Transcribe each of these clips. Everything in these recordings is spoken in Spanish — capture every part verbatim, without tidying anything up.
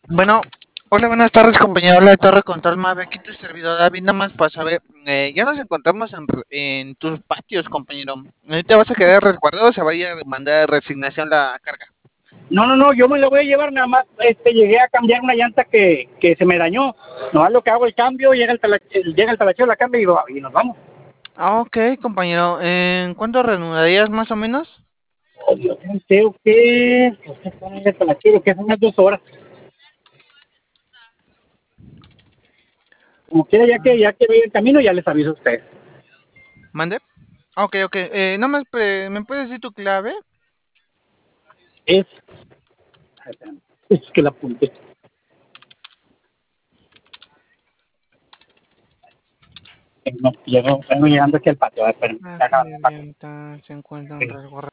Bueno, hola, buenas tardes, compañero. Hola, Torre Control Mave. Aquí tu servidor David. Nada más para saber, eh, ya nos encontramos en, re- en tus patios, compañero. ¿Te vas a quedar resguardado o se va a ir a mandar resignación la carga? No, no, no, yo me lo voy a llevar nada más. Este, llegué a cambiar una llanta que, que se me dañó. Nomás lo que hago el cambio, llega el, tala- llega el talachero, la cambia y, va- y nos vamos. Ah, ok, compañero. ¿En cuánto reanudarías más o menos? Oh, Dios, creo que, no sé cuál es el talachero, que es unas dos horas. Como quiera, ya que, ya que vaya el camino, ya les aviso a ustedes. ¿Mande? Ah, ok, ok. Eh, nada más, pre- ¿me puedes decir tu clave? Es, es que la apunté. Eh, No, llego, vengo llegando aquí al patio, a ver, espérenme, La acá, acá. sirvienta se encuentra en Sí. resguardo.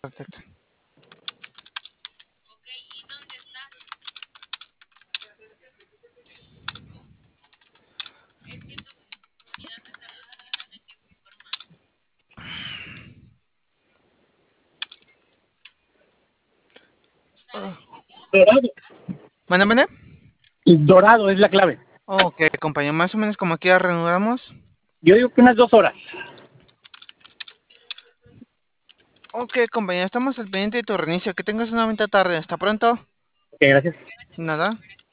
Dorado, ¿Mande, mande? dorado es la clave. Ok, compañero. Más o menos como aquí ya reanudamos. Yo digo que unas dos horas. Ok, compañero. Estamos al pendiente de tu reinicio. Que tengas una bonita tarde. Hasta pronto. Ok, gracias. Nada.